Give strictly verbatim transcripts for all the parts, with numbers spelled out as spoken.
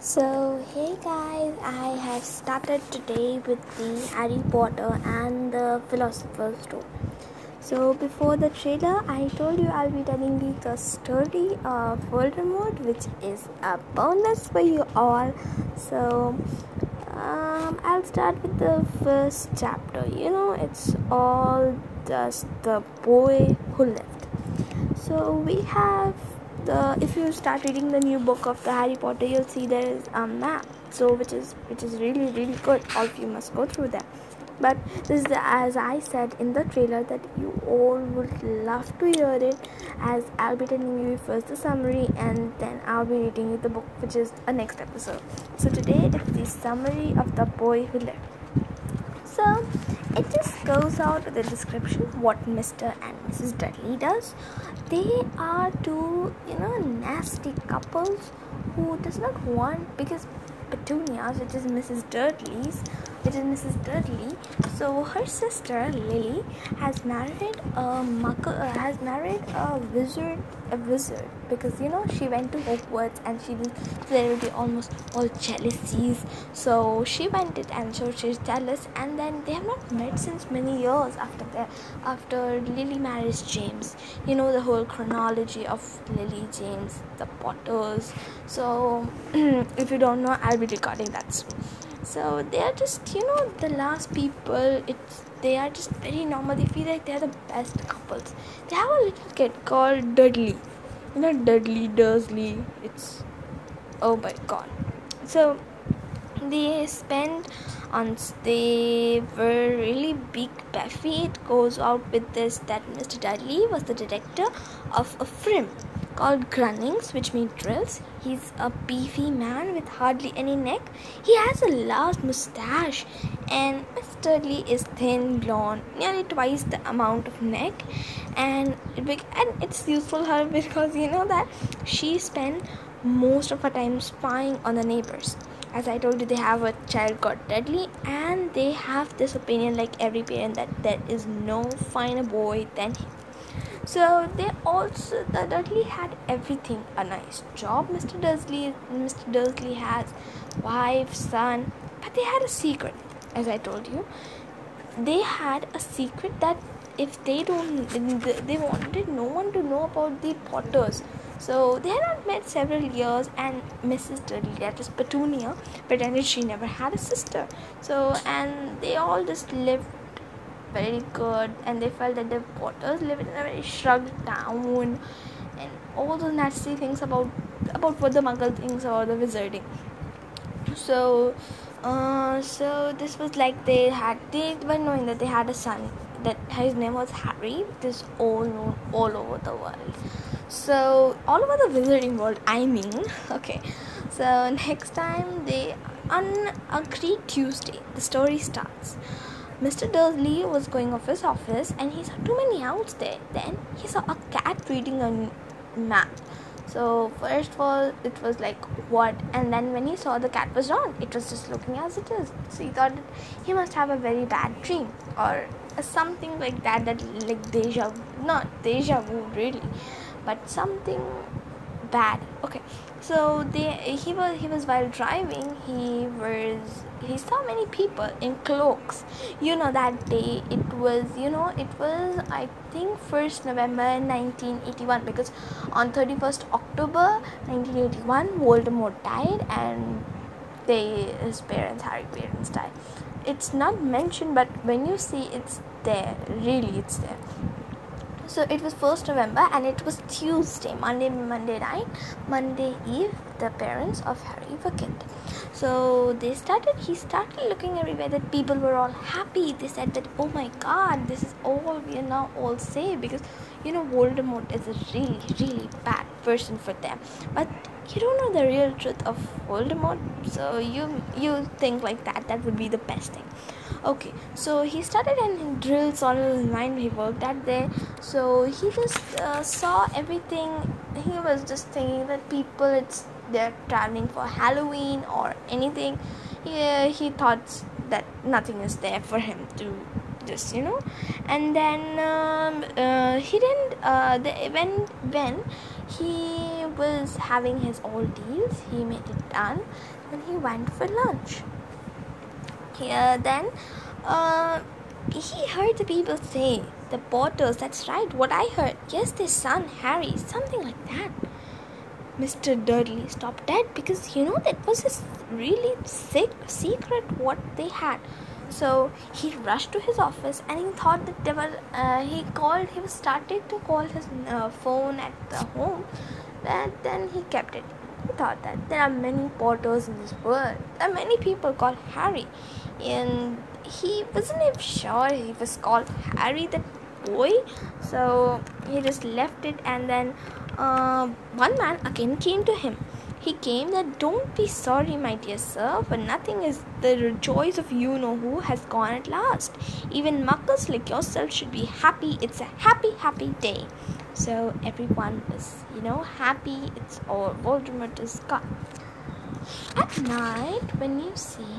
So, hey guys, I have started today with the Harry Potter and the Philosopher's Stone. So, before the trailer, I told you I'll be telling you the story of Voldemort, which is a bonus for you all. So, um, I'll start with the first chapter. You know, it's all just the boy who lived. So, we have the if you start reading the new book of the Harry Potter, you'll see there is a map, so which is which is really really good. All of you must go through that. But this is the, as I said in the trailer, that you all would love to hear it, as I'll be telling you first the summary and then I'll be reading you the book, which is a next episode. So today it's the summary of The Boy Who Lived. So it just goes out with a description what Mister and Missus Dudley does. They are two, you know, nasty couples who does not want, because Petunia's, which is Missus Dudley's, which is Missus Dudley. So her sister Lily has married a muggle, uh, has married a wizard, a wizard, because you know she went to Hogwarts and she was there will be almost all jealousies. So she went it, and so she's jealous. And then they have not met since many years after that. After Lily marries James, you know the whole chronology of Lily, James, the Potters. So if you don't know, I'll be recording that soon. So they are just, you know, the last people. It's they are just very normal. They feel like they are the best couples. They have a little kid called Dudley. You know, Dudley Dursley. It's oh my god. So they spend on they were really big Buffy. It goes out with this that Mister Dudley was the director of a film called Grunnings, which means drills. He's a beefy man with hardly any neck. He has a large mustache, and Miss Dudley is thin, blonde, nearly twice the amount of neck, and it, and it's useful her because you know that she spent most of her time spying on the neighbors. As I told you, they have a child called Dudley, and they have this opinion, like every parent, that there is no finer boy than him. So they also, the Dudley had everything: a nice job. Mister Dursley, Mister Dursley has wife, son, but they had a secret. As I told you, they had a secret that if they don't, they wanted no one to know about the Potters. So they had not met several years, and Missus Dudley, that is Petunia, pretended she never had a sister. So and they all just lived very good, and they felt that the Potters lived in a very shrugged town, and all those nasty things about about what the Muggle thinks or the wizarding. So, uh, so this was like they had they were knowing that they had a son, that his name was Harry. This all known all over the world. So all over the wizarding world, I mean. Okay. So next time they on a great Tuesday, the story starts. Mister Dursley was going off his office, and he saw too many owls there. Then he saw a cat reading a map. So first of all, it was like, what? And then when he saw the cat was wrong, it was just looking as it is. So he thought that he must have a very bad dream, or something like that, that like deja vu, not deja vu really, but something bad. Okay. So they he was he was while driving, he was he saw many people in cloaks. You know that day it was you know it was I think first November nineteen eighty-one, because on thirty-first October nineteen eighty-one Voldemort died, and they his parents Harry parents died. It's not mentioned, but when you see, it's there, really it's there. So it was first November, and it was Tuesday, Monday, Monday night, Monday eve. The parents of Harry were killed. So they started, he started looking everywhere that people were all happy. They said that, oh my god, this is all we are now all safe, because you know Voldemort is a really, really bad person for them. But you don't know the real truth of Voldemort, so you you think like that, that would be the best thing. Okay, so he started, and he drills all in his mind. He worked out there. So he just uh, saw everything. He was just thinking that people, it's they're traveling for Halloween or anything. He, uh, he thought that nothing is there for him to just, you know. And then um, uh, he didn't, uh, the, when, when he was having his ordeals, he made it done, and he went for lunch. Here then, uh, he heard the people say, the Potters, that's right, what I heard. Yes, their son, Harry, something like that. Mister Dudley stopped dead because, you know, that was his really sick secret what they had. So he rushed to his office and he thought that they were, uh, he called, he was started to call his uh, phone at the home, and then he kept it. He thought that there are many Potters in this world. There are many people called Harry. And he wasn't even sure he was called Harry, that boy. So he just left it, and then uh, one man again came to him. He came that, don't be sorry, my dear sir, for nothing is the choice of you know who has gone at last. Even muckers like yourself should be happy. It's a happy, happy day. So everyone was, you know, happy. It's all Voldemort is gone. At night, when you see,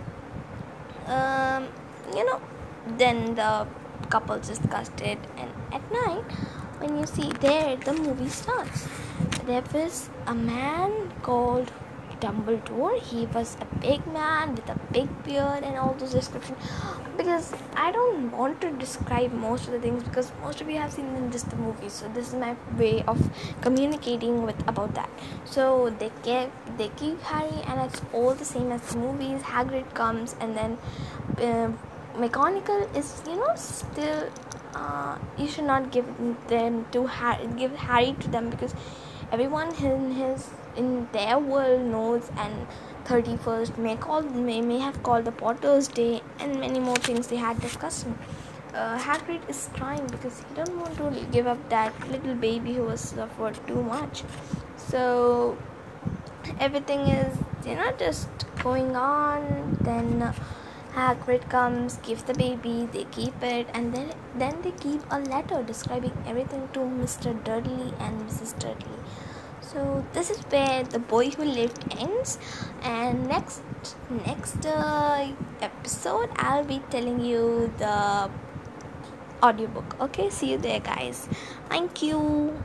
um, you know, then the couple discussed it, and at night, when you see there, the movie starts. There was a man called Dumbledore. He was a big man with a big beard and all those descriptions. Because I don't want to describe most of the things, because most of you have seen in just the movies. So this is my way of communicating with about that. So they give they give Harry, and it's all the same as the movies. Hagrid comes, and then uh, McGonagall is, you know, still. Uh, you should not give them to Harry. Give Harry to them, because everyone in his in their world knows, and thirty-first may call may, may have called the Potter's Day, and many more things they had discussed. Uh, Hagrid is crying because he don't want to give up that little baby who has suffered too much. So everything is, you know, just going on. Then uh, Hagrid comes, gives the baby, they keep it, and then then they keep a letter describing everything to Mister Dudley and Missus Dudley. So this is where The Boy Who Lived ends, and next next uh, episode I'll be telling you the audiobook. Okay, see you there, guys. Thank you.